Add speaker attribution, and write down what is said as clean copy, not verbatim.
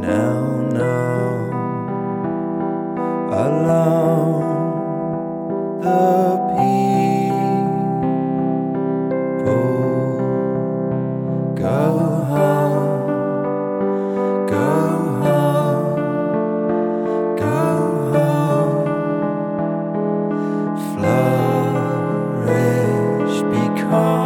Speaker 1: now, alone the people go home, go home, go home, flourish because